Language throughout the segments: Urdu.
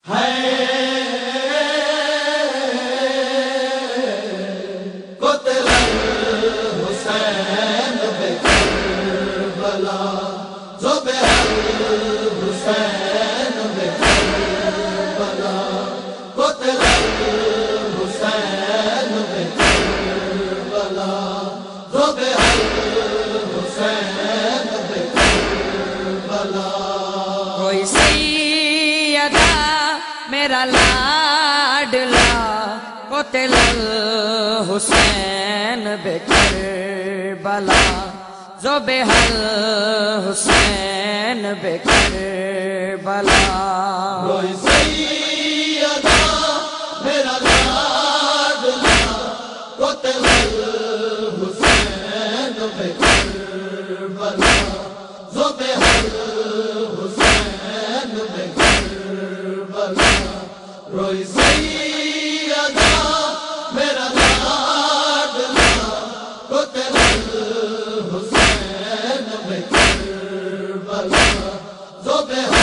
قتل الحسین بکربلا ذبح الحسین بکربلا قتل الحسین بکربلا ذبح الحسین بکربلا کوئی سیدہ میرا لاڈلا قتل الحسین بکربلا ذبح الحسین بکربلا کوئی سیدہ میرا لاڈلا قتل الحسین بکربلا ذبح الحسین بکربلا روئی سیدہ میرا لاڈلا قتل الحسین بکربلا ذبح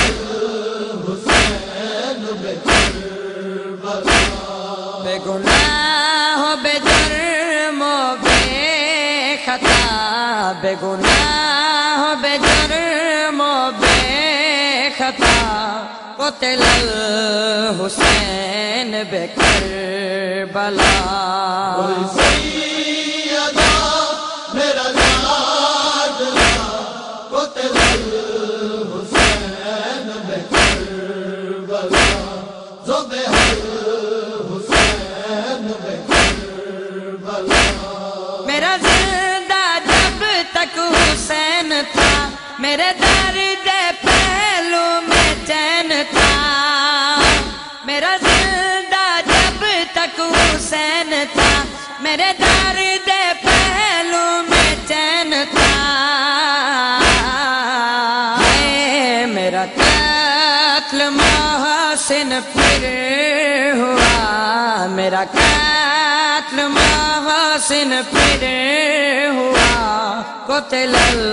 الحسین بکربلا بے گناہ بے جرم و بے خطا بے گناہ بے جرم و بے خطا قتل الحسین بکربلا کوئی سیدہ میرا لاڈلا قتل الحسین بکربلا ذبح الحسین بکربلا میرا زندہ جب تک حسین تھا میرے درد پہلو میں چین تھا میرا زندہ جب تک حسین تھا میرے درد پہلو میں چین تھا میرا قتل محسن پھر ہوا میرا قتل محسن پھر ہوا قتل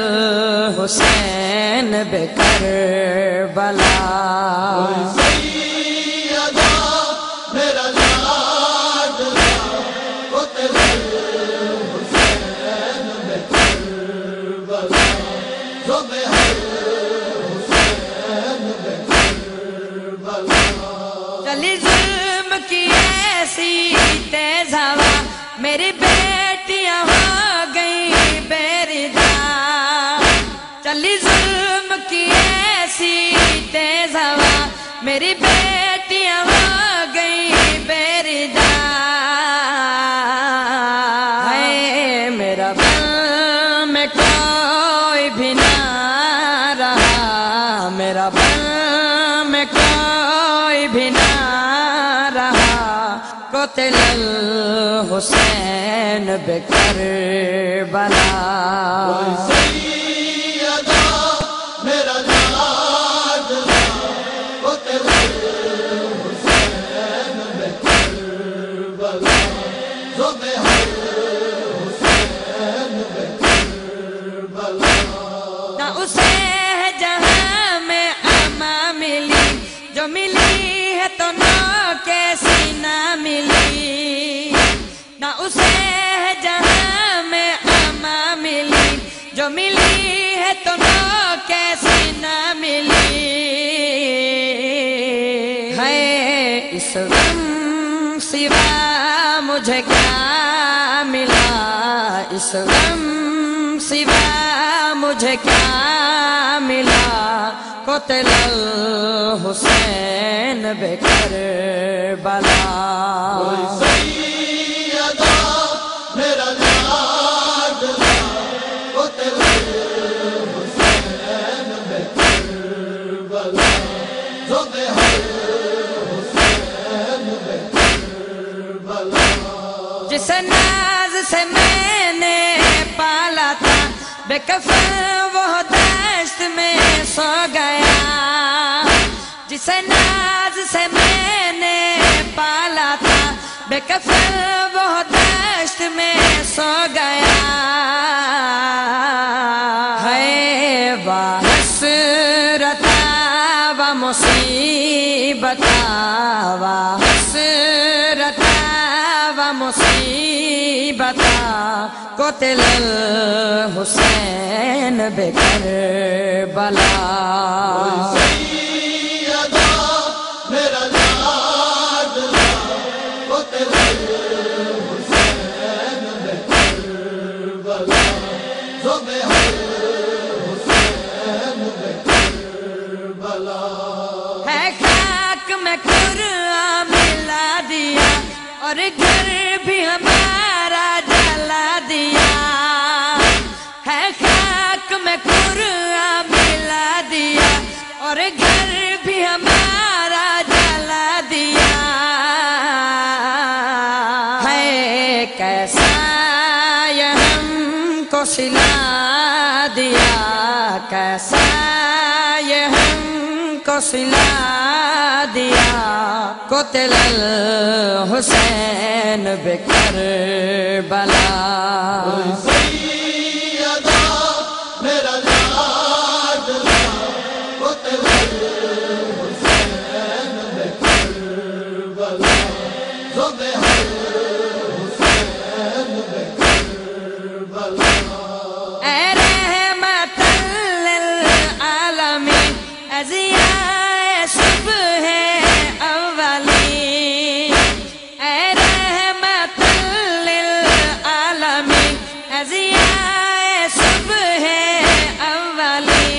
الحسین بکربلا کوئی سیدہ میرا لاڈلا قتل الحسین بکربلا ذبح الحسین بکربلا چلی ظلم کی ایسی تیز ہوا میری بیٹیاں ہو گئی بیردہ چلی ظلم کی ایسی تیز ہوا میری بیٹیاں ہو گئی بیردہ ہے میرا بل میں کوئی بھی نہ رہا میرا بل میں کوئی بھی نہ رہا قتل الحسین بکربلا کوئی سیدہ میرا لاڈلا قتل الحسین بکربلا ذبح الحسین بکربلا نہ اسے ہے جہاں میں اما ملی جو ملی ہے تو نو کیسی نہ ملی نہ اسے ہے جہاں میں اما ملی جو ملی ہے تو نو کیسی نہ ملی ہے اس غم سوا مجھے کیا ملا اس غم سوا مجھے کیا ملا قتل الحسین بکربلا کوئی سیدہ میرا لاڈلا قتل الحسین بکربلا ذبح الحسین بکربلا جس ناز سے میں نے پالا تھا بے کفن وہ دشت میں سو گیا جس ناز سے میں نے پالا تھا بے کفن وہ دشت میں سو گیا ہے وہ حسرت و مصیبت بتا حسرتا و مصیبتا قتل الحسین بکربلا سیدہ میرا لاڈلا قتل الحسین بکربلا ذبح الحسین بکربلا ہے خاک میں قرآن ملا دیا اور گھر بھی ہمارا جلا دیا ہے خاک میں قرآن ملا دیا اور گھر بھی ہمارا جلا دیا ہے کیسا یہ ہم کو سلا دیا کیسا یہ ہم کو سلا دیا قتل الحسین بکربلا سیدہ میرا لاڈلا قتل الحسین بکربلا ذبح الحسین بکربلا اے رحمت للعالمین ضیاء صبح اولی اے رحمت للعالمین ضیاء صبح اولی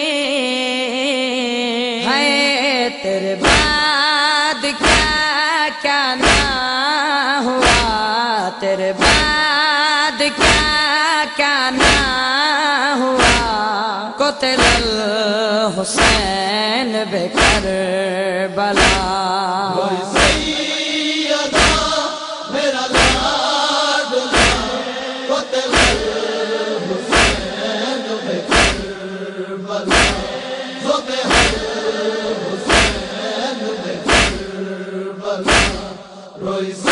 ہے تیرے بعد کیا نہ ہوا تیرے بعد کیا نہ ہوا قتل الحسین بکربلا سیدہ میرا لاڈلا قتل الحسین بکربلا ذبح الحسین بکربلا روئی